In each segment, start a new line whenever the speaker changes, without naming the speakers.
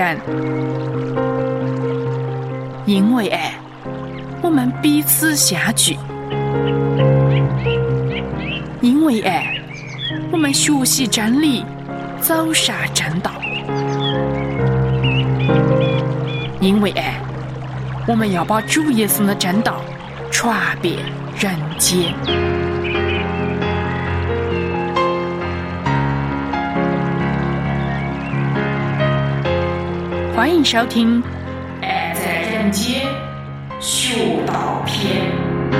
成。因为爱，我们彼此相聚；因为爱，我们学习真理，走上正道；因为爱，我们要把主耶稣的真道传遍人间。欢迎收听《爱在人间学道篇》。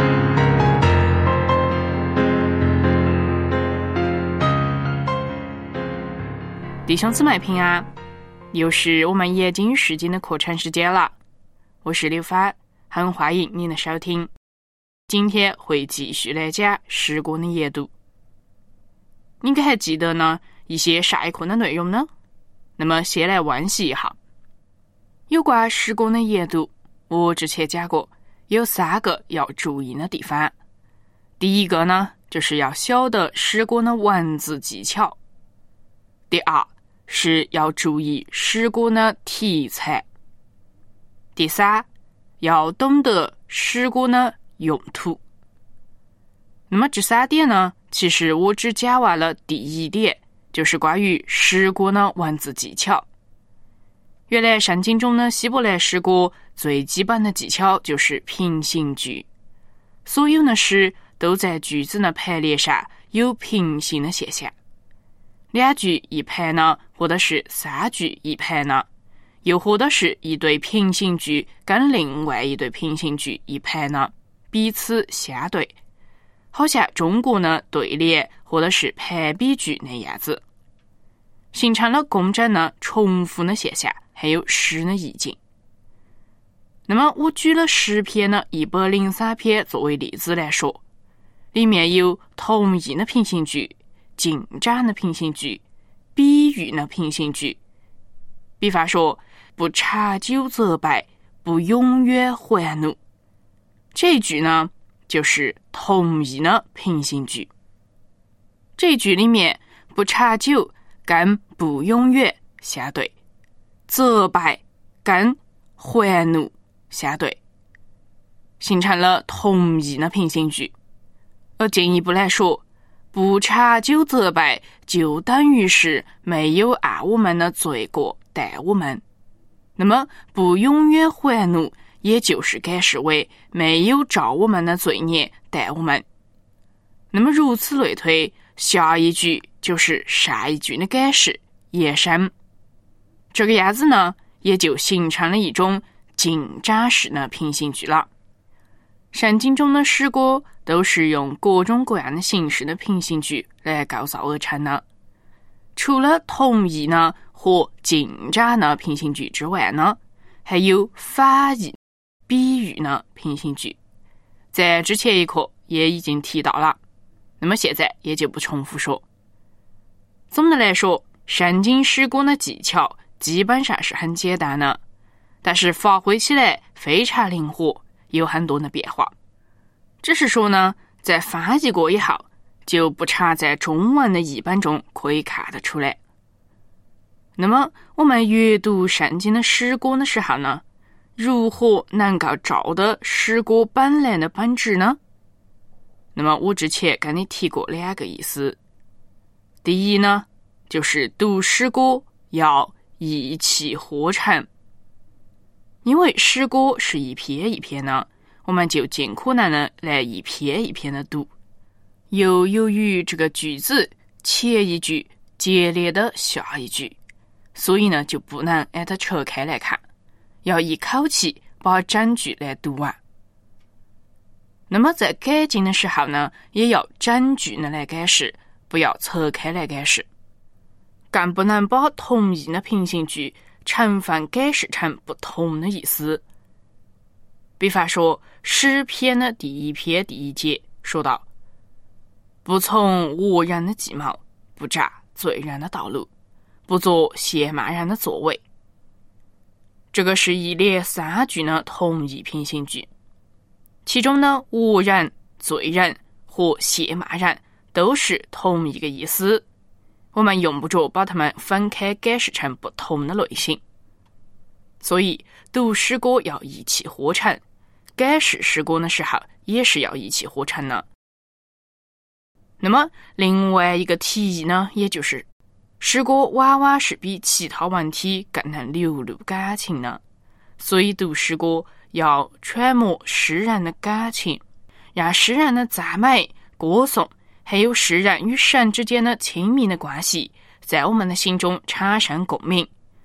弟兄姊妹平安，又是我们研经释经的课程时间了。我是刘帆，很欢迎您的收听。今天会继续来讲诗歌的研读。你还记得呢一些上一课的内容呢？那么先来温习一下。有关诗歌的研读，我之前讲过，有3个要注意的地方。第一个呢，就是要晓得诗歌的文字技巧。第二，是要注意诗歌的题材。第三，要懂得诗歌的用途。那么这3点呢，其实我只讲完了第1点，就是关于诗歌的文字技巧。原来圣经中的希伯来诗歌最基本的技巧就是平行句，所有的诗都在句子的排列上有平行的现象，2句一排呢，或者是3句一排呢，又或者是一对平行句跟另外一对平行句一排呢，彼此相对，好像中国的对联或者是排比句那样子，形成了工整的重复的现象，还有诗的意境。那么我举了诗篇的103篇作为例子来说，里面有同义的平行句、进展的平行句、比喻的平行句。比方说，不长久责备，不永远还怒，这一句呢就是同义的平行句。这一句里面不长久跟不永远相对，责备跟还怒相对，形成了同义的平行句。而进一步来说，不长久责备就等于是没有按我们的罪过待我们，那么不永远还怒也就是解释为没有照我们的罪孽待我们。那么如此类推，下一句就是上一句的解释延伸，这个样子呢，也就形成了一种进展式的平行句了。圣经中的诗歌都是用各种各样的形式的平行句来构造而成的。除了同义呢和进展的平行句之外呢，还有反义、比喻的平行句，在之前一课也已经提到了，那么现在也就不重复说。总的来说，圣经诗歌的技巧基本上是很简单的，但是发挥起来非常灵活，有很多的变化。只是说呢，在翻译过以后，就不常在中文的译本中可以看得出来。那么我们阅读圣经的诗歌的时候呢，如何能够照得诗歌本来的本质呢？那么我之前跟你提过2个意思。第一呢，就是读诗歌要意气呵成，因为诗歌是一篇一篇的，我们就尽可能的来一篇一篇的读。又由于这个句子前一句接连的下一句，所以呢就不能按它拆开来看，要一口气把整句来读完。那么在改进的时候呢，也要整句的来解释，不要拆开来解释，更不能把同义的平行句成分解释成不同的意思。比方说，诗篇的第1篇第1节说到，不从恶人的计谋，不占罪人的道路，不做亵慢人的座位。这个是一连3句的同义平行句，其中呢，恶人、罪人和亵慢人都是同一个意思，我们用不着把它们分开解释成不同的类型。 所以读诗歌要一气呵成，改试诗歌的时候也是要一气呵成的。那么另外一个提议呢，也就是诗歌往往是比其他文体更能流露感情的，所以读诗歌要揣摩诗人的感情，让诗人的赞美、歌颂，还有诗人与神之间的亲密的关系，在我们的心中产生共鸣。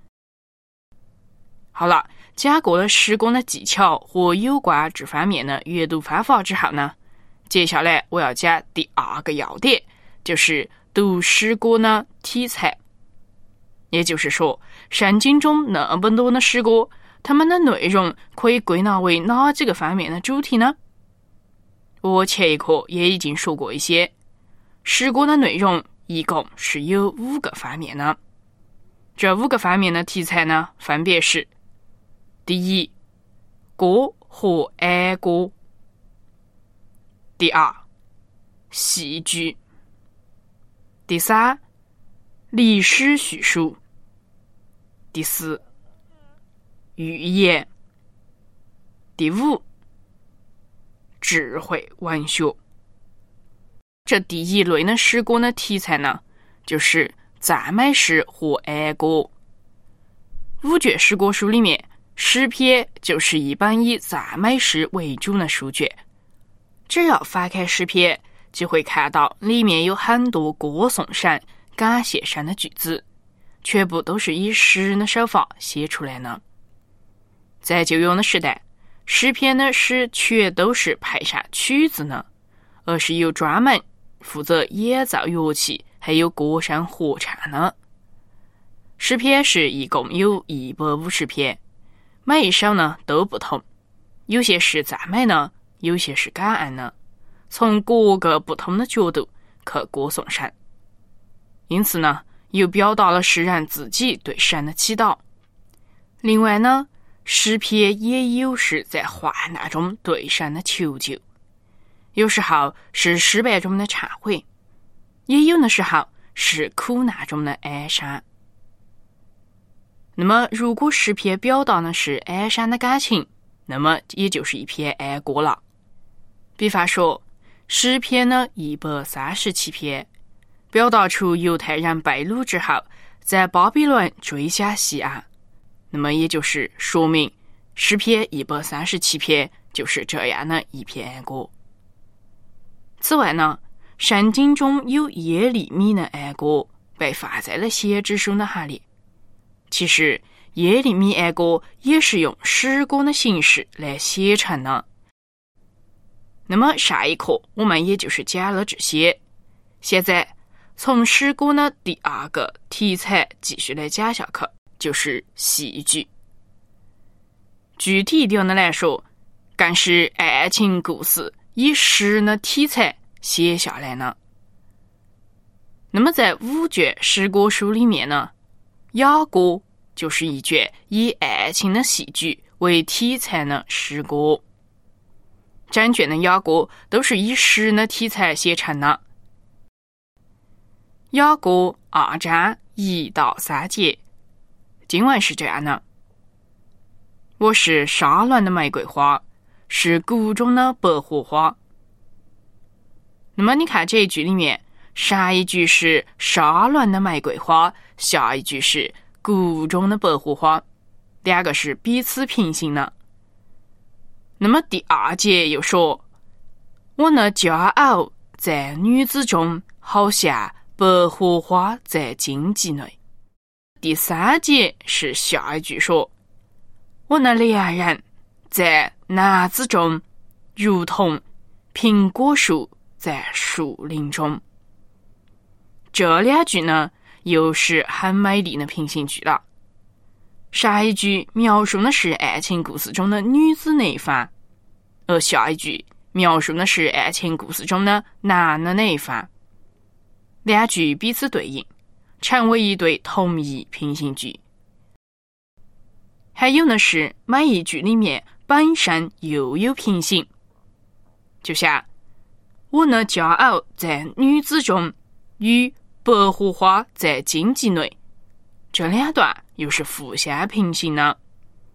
好了，讲过了诗歌的技巧和有关这方面的阅读方法之后呢，接下来我要讲第二个要点，就是读诗歌的题材。也就是说，圣经中那么多的诗歌，它们的内容可以归纳为哪几个方面的主题呢？我前一课也已经说过一些，诗歌的内容一共是有5个方面的。这5个方面的题材呢，分别是：第一，歌和哀歌；第二，戏剧；第三，历史叙述；第四，寓言；第5，智慧文学。这第一类的诗歌的题材呢，就是赞美诗和哀歌。5卷诗歌书里面，诗篇就是一本以赞美诗为主的书卷。只要翻开诗篇，就会看到里面有很多歌颂神、感谢神的句子，全部都是以诗人的手法写出来的。在旧约的时代，诗篇的诗全都是配上曲子的，而是由专门负责演奏乐器还有歌声合唱的。诗篇是一共有150篇，每一首呢都不同，有些是赞美呢，有些是感恩呢，从各个不同的角度去歌颂神。因此呢，又表达了诗人自己对神的祈祷。另外呢，诗篇也有时在患难中对神的求救，有时候是失败中的忏悔，也有的时候是苦难中的哀伤。那么如果诗篇表达的是哀伤的感情，那么也就是一篇哀歌了。比方说，诗篇呢137篇，表达出犹太人被掳之后，在巴比伦追下西安，那么也就是说明诗篇137篇就是这样的一篇哀歌。此外呢，圣经中有耶利米的哀歌被放在了先知书的行列。其实耶利米哀歌也是用诗歌的形式来写成的。那么上一课我们也就是讲了这些，现在从诗歌的第2个题材继续来讲下去，就是戏剧。具体一点的来说，更是爱情故事以诗的题材写下来呢。那么在5卷诗歌书里面呢，雅歌就是一卷以爱情的戏剧为题材的诗歌。整卷的雅歌都是以诗的题材写成的。雅歌2章1到3节，经文是这样的：我是沙峦的玫瑰花，是谷中的百合花。那么你看这一句里面，上一句是沙峦的玫瑰花，下一句是谷中的百合花，两个是彼此平行的。那么第2节又说，我那骄傲在女子中，好像百合花在荆棘内。第3节是下一句说，我那良人在男子中，如同苹果树在树林中。这2句呢，又是很美丽的平行句了。上一句描述的是爱情故事中的女子那一方，而下一句描述的是爱情故事中的男的那一方。2句彼此对应，成为一对同义平行句。还有的是每一句里面本身又有平行，就像我那骄傲在女子中，与百合花在荆棘内，这2段又是互相平行的。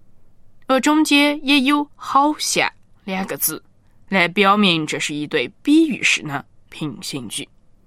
而中间也有好下2个字，来表明这是一对比喻式的平行句。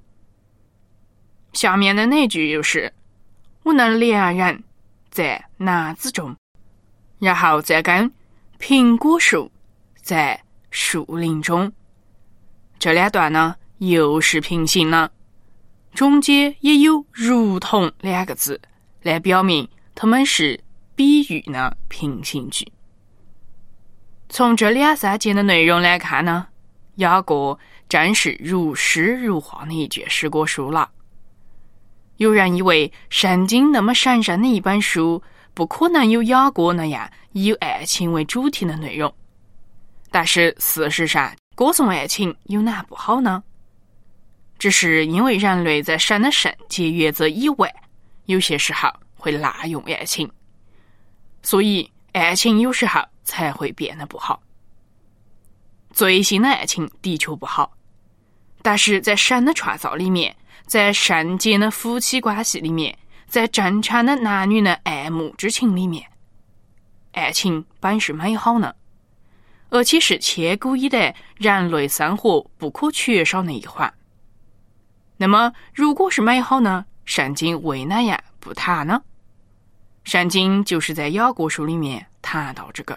下面的那句又是我那2人在哪子中，然后再跟苹果树在树林中，这2段呢又是平行了，中间也有如同2个字来表明它们是比喻的平行句。从这2-3节的内容来看呢，雅歌真是如诗如画的一卷诗歌书了。有人以为圣经那么神圣的一本书，不可能有雅歌那样以爱情为主题的内容。但是事实上，歌颂爱情有哪不好呢？只是因为人类在神的圣洁原则以外，有些时候会滥用爱情，所以爱情有时候才会变得不好。罪性的爱情的确不好，但是在神的创造里面，在圣洁的夫妻关系里面，在正常的男女的爱慕之情里面，爱情本是美好呢，而且是千古以来人类生活不可缺少的一环。那么如果是美好呢，圣经为哪样不谈呢？圣经就是在雅歌书里面谈到这个。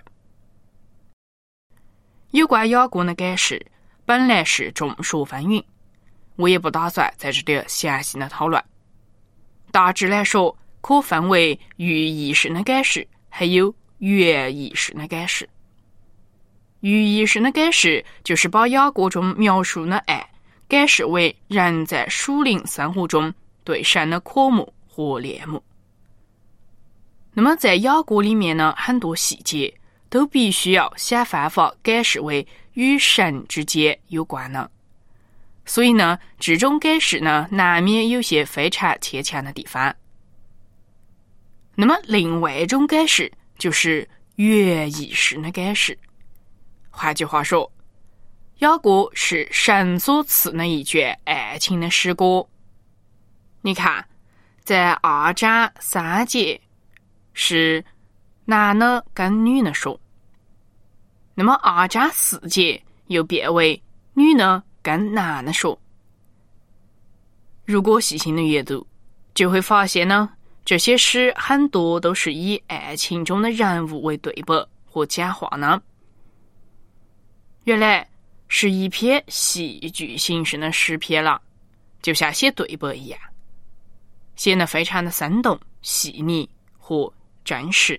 有关雅歌的解释本来是众说纷纭，我也不打算在这里详细的讨论。大致来说，可分为寓意式的解释还有原意式的解释。寓意式的解释就是把雅歌中描述的爱解释为人在属灵生活中对神的渴慕和恋慕。那么在雅歌里面呢，很多细节都必须要想办法解释为与神之间有关的，所以呢，这种解释呢，难免有些非常牵强的地方。那么另外一种解释就是原意式的解释。换句话说，雅歌是神所赐的一卷爱情的诗歌。你看，在2章3节是男的跟女的说，那么2章4节又变为女的跟男的说。如果细心的阅读，就会发现呢，这些诗很多都是以爱情中的人物为对白或讲话呢。原来是一篇戏剧形式的诗篇了，就像写对白一样，写得非常的生动、细腻和真实。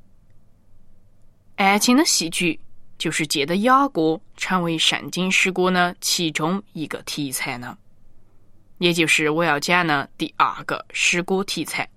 爱情的戏剧就是借着雅歌成为圣经诗歌的其中一个题材呢，也就是我要讲的第2个诗歌题材。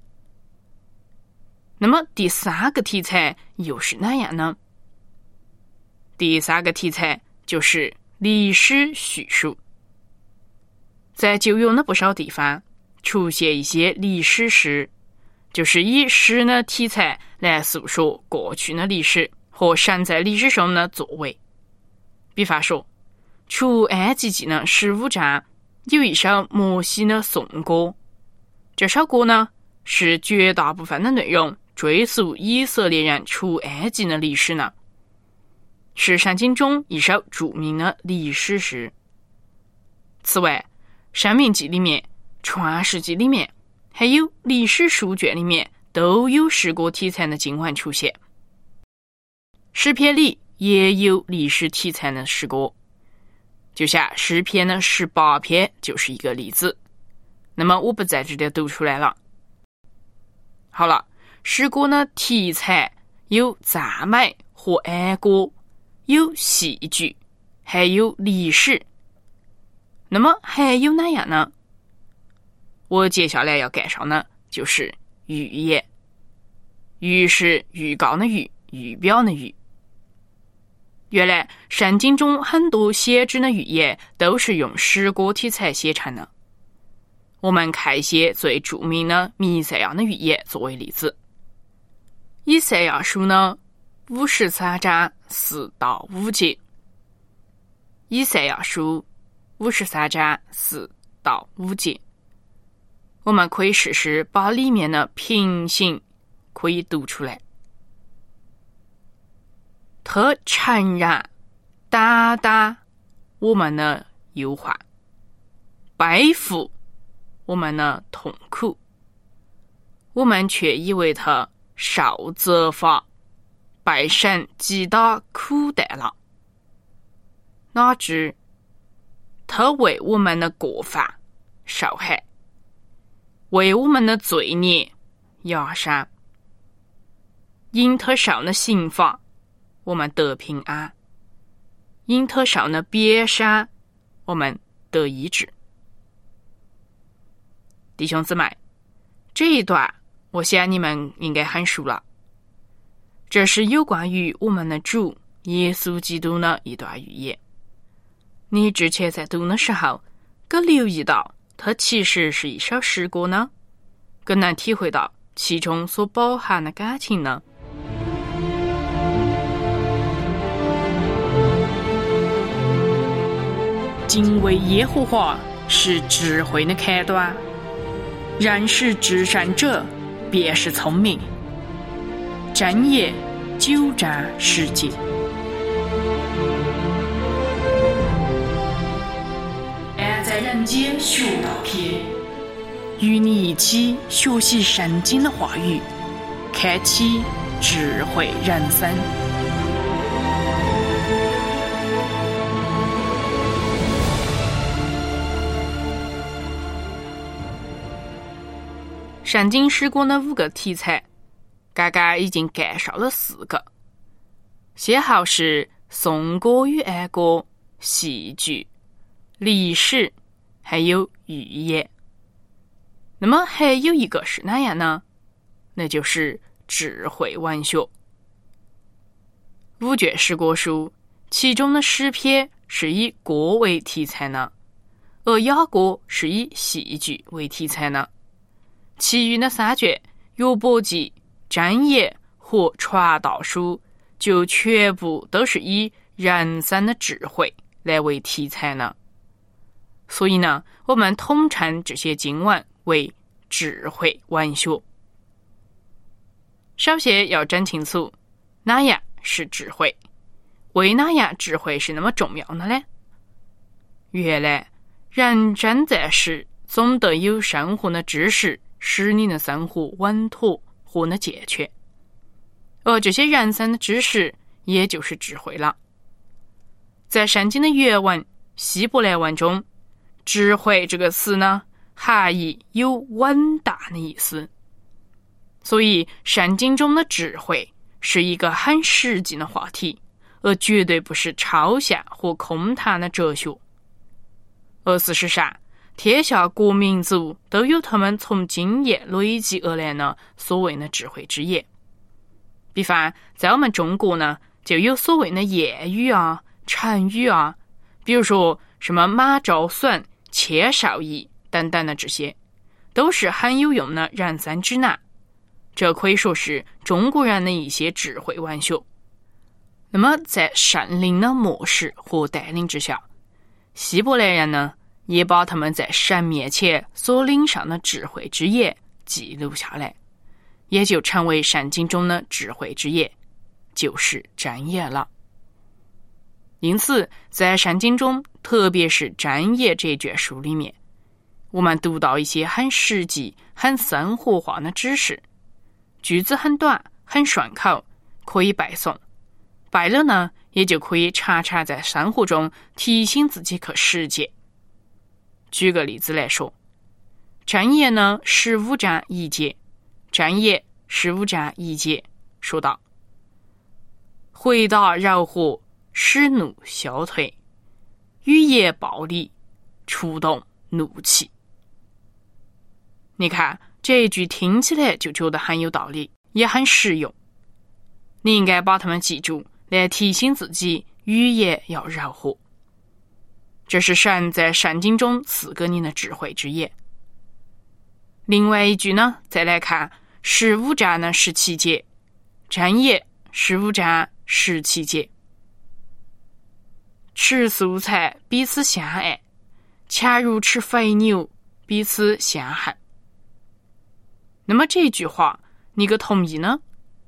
那么第3个题材又是哪样呢？第3个题材就是历史叙述。在旧约的不少地方出现一些历史诗，就是以诗的题材来诉说过去的历史和神在历史上的作为。比方说，出埃及记的15章有一首摩西的颂歌，这首歌呢是绝大部分的内容追溯以色列人出埃及的历史呢，是圣经中一首著名的历史诗。此外，申命记里面、创世纪里面还有历史书卷里面都有诗歌题材的经文出现。诗篇里也有历史题材的诗歌，就像诗篇的18篇就是一个例子。那么我不在这里读出来了。好了，诗歌的题材有赞美和哀歌，有戏剧，还有历史。那么还有哪样呢？我接下来要介绍呢，就是预言。预是预告的预，预表的预。原来圣经中很多先知的预言都是用诗歌题材写成的。我们看一些最著名的弥赛亚的预言作为例子。以赛亚书呢53章4到5节。以赛亚书53章4到5节。我们可以试试把里面的平行可以读出来。 它缠绕打打我们的忧患，背负我们的痛苦，我们却以为它受责罚，被神击打苦待了。哪知他为我们的过犯受害，为我们的罪孽压伤，因他受的刑罚，我们得平安；因他受的鞭伤，我们得医治。弟兄姊妹，这一段我想你们应该很熟了，这是有关于我们的主耶稣基督的一段预言。你之前在读的时候，可留意到它其实是一首诗歌呢？更能体会到其中所包含的感情呢？敬畏耶和华是智慧的开端，然是至善者便是聪明。箴言9章10节。爱在人间学道篇，与你一起学习圣经的话语，开启智慧人生。圣经诗歌的5个题材，刚刚已经介绍了4个，先后是颂歌与哀歌、戏剧、历史，还有寓言。那么还有一个是哪样呢？那就是智慧文学。5卷诗歌书，其中的诗篇是以歌为题材呢，而雅歌是以戏剧为题材呢。其余的3卷约伯记、箴言和传道书就全部都是以人生的智慧来为题材呢。所以呢，我们统称这些经文为智慧文学。首先要整清楚哪样是智慧，为哪样智慧是那么重要的呢？原来人生在世，总得有生活的知识，使你的生活稳妥和呢健全，而这些人生的知识也就是智慧了。在圣经的原文希伯来文中，智慧这个词呢，含义有稳当的意思，所以圣经中的智慧是一个很实际的话题，而绝对不是抽象或空谈的哲学。而事实上，天下各民族都有他们从经验累积而来的所谓的智慧之言。比方在我们中国呢，就有所谓的谚语啊、成语啊，比如说什么马昭损、千绍义等等的，这些都是很有用的人生指南，这可以说是中国人的一些智慧文学。那么在圣灵的默示和带领之下，希伯来人呢，也把他们在神面前所领上的智慧之言记录下来，也就成为圣经中的智慧之言，就是箴言了。因此在圣经中，特别是箴言这卷书里面，我们读到一些很实际、很生活化的知识，句子很短，很顺口，可以背诵，背了呢，也就可以常常在生活中提醒自己去实践。举个例子来说，箴言呢15章1节，箴言15章1节说道：回答柔和，使怒消退；语言暴力，触动怒气。你看这一句听起来就觉得很有道理，也很实用。你应该把它们记住，来提醒自己语言要柔和。这是神在圣经中赐给你的智慧之言。另外一句呢，再来看15章的17节，箴言15章17节：吃素菜彼此相爱，恰如吃肥牛彼此相恨。那么这句话你可同意呢？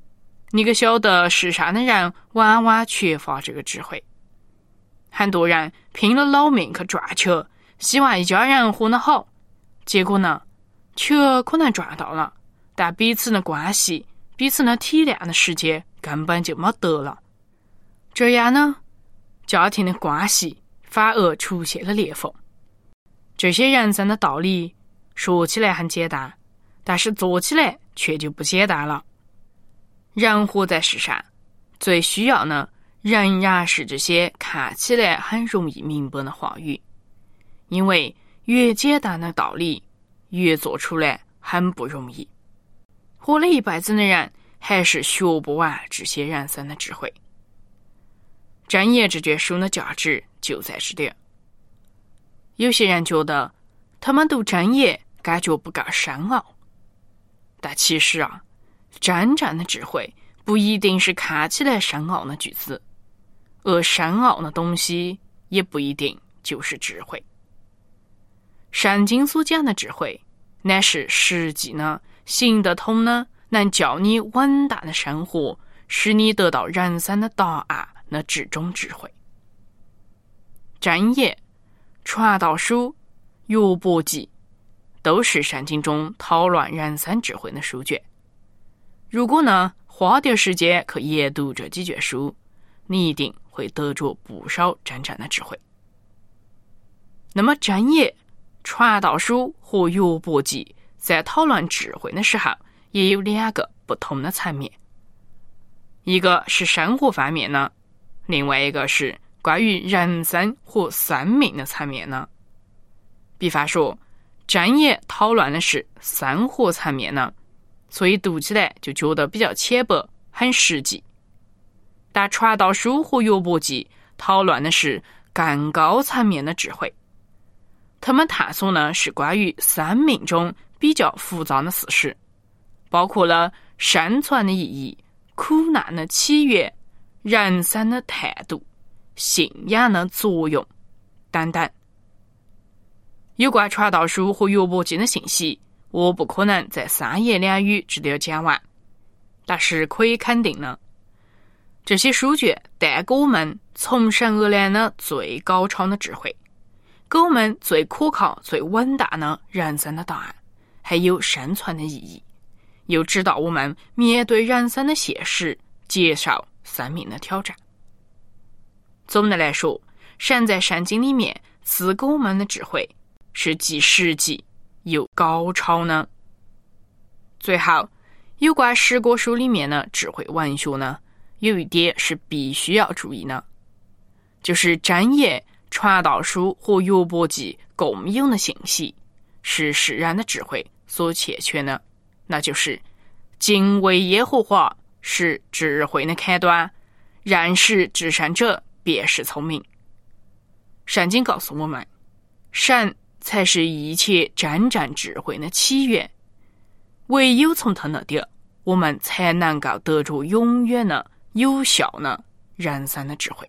你可晓得世上的人往往缺乏这个智慧。很多人拼了老命去赚钱，希望一家人活得好，结果呢，钱可能赚到了，但彼此的关系、彼此的体谅的时间根本就没得了。这样呢，家庭的关系反而出现了裂缝。这些人生的道理说起来很简单，但是做起来却就不简单了。人活在世上，最需要呢，仍然是这些看起来很容易明白的话语，因为越简单的道理，越做出来很不容易。活了一辈子的人，还是学不完这些人生的智慧。《箴言》这卷书的价值就在这里。有些人觉得他们读箴言感觉不够深奥，但其实啊，真正的智慧不一定是看起来深奥的句子，而深奥的东西也不一定就是智慧。圣经所讲的智慧，乃是实际呢、行得通呢，能教你稳当的生活，使你得到人生的答案的这种智慧。箴言、传道书、约伯记都是圣经中讨论人生智慧的书卷。如果呢，花点时间去研读这几卷书，你一定会得着不少真正的智慧。那么箴言、传道书和约伯记在讨论智慧的时候，也有两个不同的层面，一个是生活方面呢，另外一个是关于人生和生命的层面呢。比方说，箴言讨论的是生活层面呢，所以读起来就觉得比较浅白，很实际。但传道书和约伯记讨论的是更高层面的智慧，他们探索呢是关于生命中比较复杂的事实，包括了生存的意义、苦难的起源、人生的态度、信仰的作用等等。有关传道书和约伯记的信息，我不可能在3言2语之内讲完，但是可以肯定呢，这些书卷带给我们从神而来的最高超的智慧，给我们最可靠、最稳当的人生的答案，还有生存的意义，又指导我们面对人生的现实，接受生命的挑战。总的来说，神在圣经里面赐给我们的智慧是既实际又高超呢。最后，有关诗歌书里面的智慧文学呢，有一点是必须要注意呢，就是箴言、传道书和约伯记共有的信息是世人的智慧所欠缺的，那就是敬畏耶和华是智慧的开端，认识至善者便是聪明。圣经告诉我们，神才是一切真正智慧的起源，唯有从他那里，我们才能够得着永远的、有效的人生的智慧。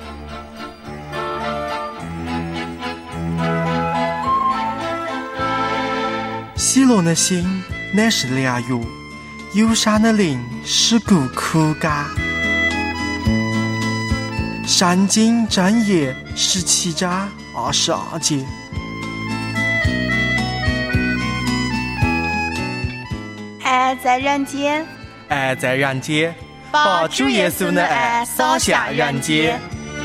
喜乐的心乃是良药，忧伤的灵使骨枯干。圣经箴言17章22节。
爱在人间，
爱在人间，把主耶稣的爱洒向人间。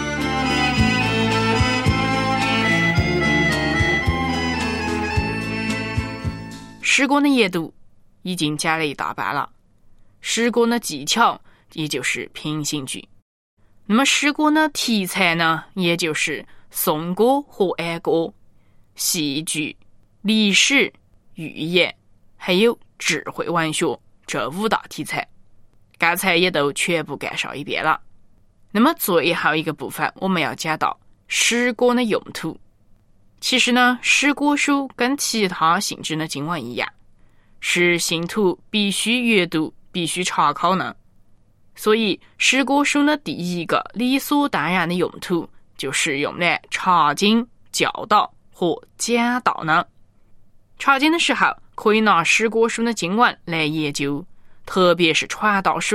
诗歌的研读已经讲了一大半了，诗歌的技巧也就是平行句。那么诗歌的题材呢，也就是颂歌和哀歌、戏剧、历史、寓言，还有智慧文学这5大题材，刚才也都全部介绍一遍了。那么最后一个部分，我们要讲到诗歌的用途。其实呢，诗歌书跟其他性质的经文一样，是信徒必须阅读、必须查考呢。所以诗歌书的第一个理所当然的用途，就是用来查经、教导和讲道呢。查经的时候，可以拿诗歌书的经文来研究，特别是传道书、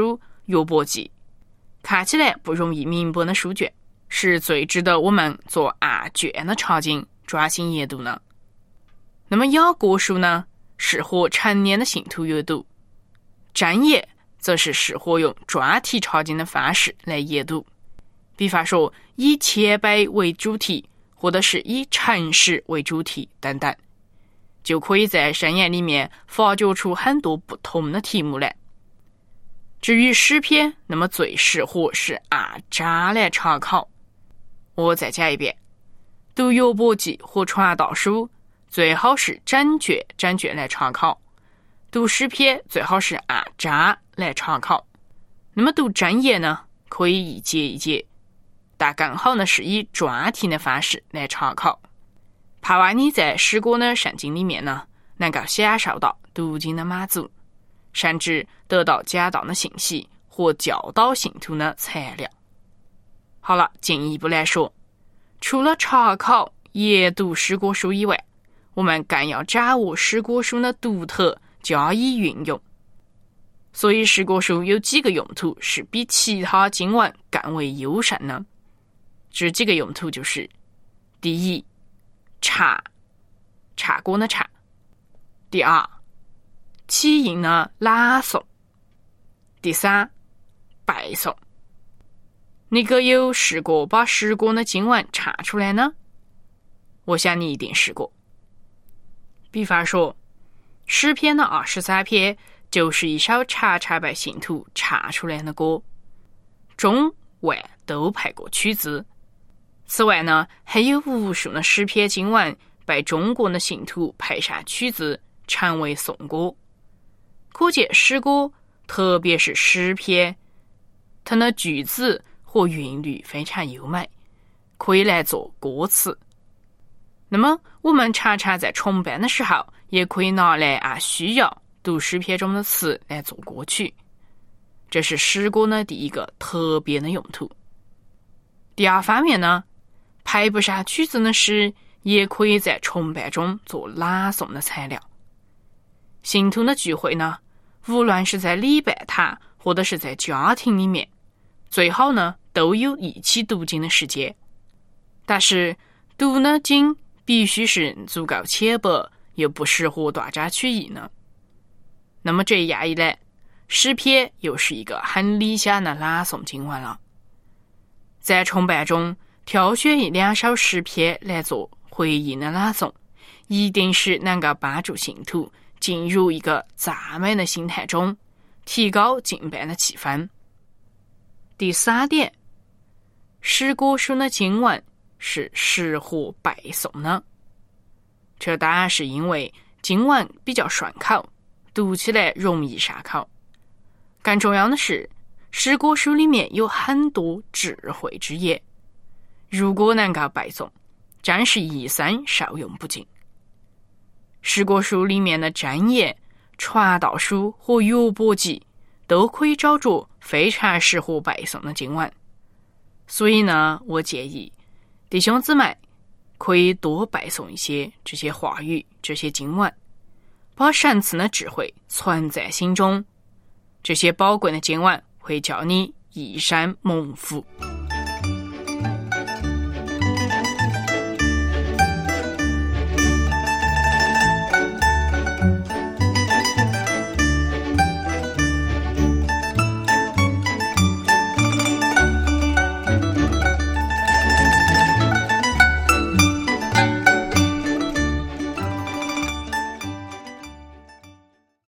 约伯记，看起来不容易明白的书卷，是最值得我们做案卷的查经专心研读呢。那么雅各书呢，适合成年的信徒阅读，箴言则是适合用专题查经的方式来研读，比方说以谦卑为主题，或者是以诚实为主题等等，就可以在箴言里面发掘出很多不同的题目来。至于诗篇，那么最适合是按章来查考。我再讲一遍，读约伯记和传道书最好是整卷来查考，读诗篇最好是按章来查考。那么读箴言呢，可以一节一节，但更好呢是以专题的方式来查考。盼望你在诗歌的圣经里面呢，能够享受到读经的满足，甚至得到讲道的信息和教导信徒的材料。好了，进一步来说，除了查考研读诗歌书以外，我们更要掌握诗歌书的独特，加以运用。所以诗歌书有几个用途是比其他经文更为优胜的。这几个用途就是：第一，唱歌的唱；第二，起因的朗诵；第三，背诵。你可有试过把诗歌的经文唱出来呢？我想你一定试过。比方说，诗篇的23篇就是一首常常被信徒唱出来的歌，中外都配过曲子。此外呢，还有无数的诗篇经文被中国的信徒配上曲子，成为颂歌。可见诗歌，特别是诗篇，它的句子和韵律非常优美，可以来做歌词。那么我们常常在崇拜的时候，也可以拿来按需要读诗篇中的词来做歌曲，这是诗歌的第一个特别的用途。第二方面呢，配不上曲子的诗也可以在崇拜中做朗诵的材料。信徒的聚会呢，无论是在礼拜堂或者是在家庭里面，最好呢都有一起读经的时间。但是读的经必须是足够浅白，又不适合断章取义呢。那么这样一来，诗篇又是一个很理想的朗诵经文了。在崇拜中挑选1-2首诗篇来做回应的朗诵，一定是能够帮助信徒进入一个赞美的心态中，提高敬拜的气氛。第三点，诗歌书的经文是适合背诵的。这当然是因为经文比较顺口，读起来容易上口。更重要的是，诗歌书里面有很多智慧之言，如果能够背诵，真是一生受用不尽。诗歌书里面的箴言、传道书和约伯记都可以找着非常适合背诵的经文。所以呢，我建议弟兄姊妹可以多背诵一些这些话语、这些经文，把神赐的智慧存在心中。这些宝贵的经文会叫你一生蒙福。